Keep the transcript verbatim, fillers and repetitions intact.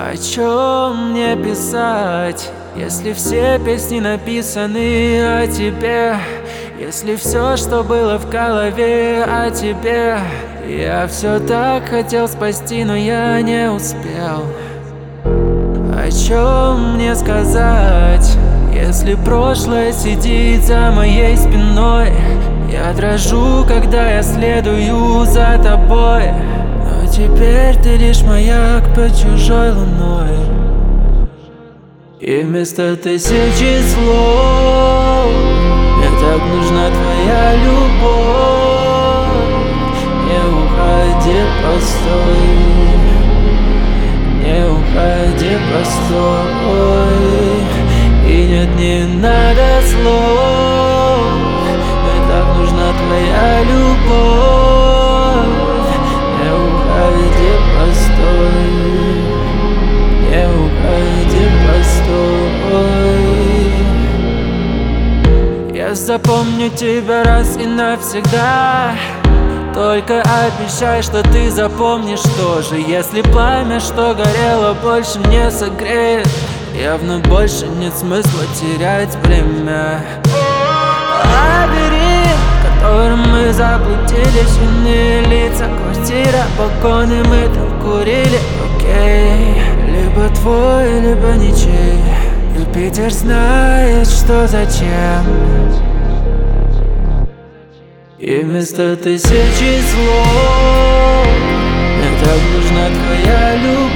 О чем мне писать, если все песни написаны о тебе? Если все, что было в голове о тебе? Я все так хотел спасти, но я не успел. О чем мне сказать, если прошлое сидит за моей спиной? Я дрожу, когда я следую за тобой, но теперь ты лишь маяк под чужой луной. И вместо тысячи слов мне так нужна твоя любовь. Не уходи, постой, не уходи, постой. И нет, не надо слов, мне так нужна твоя любовь. Не уходи, постой, не уходи, постой. Я запомню тебя раз и навсегда. Только обещай, что ты запомнишь тоже. Если пламя, что горело, больше не согреет, явно больше нет смысла терять время. Лабиринт, в котором мы заблудились, винные лица, квартира, балконы, мы там курили, окей. Либо твой, либо ничей. Юпитер знает, что зачем. И вместо тысячи слов мне так нужна твоя любовь.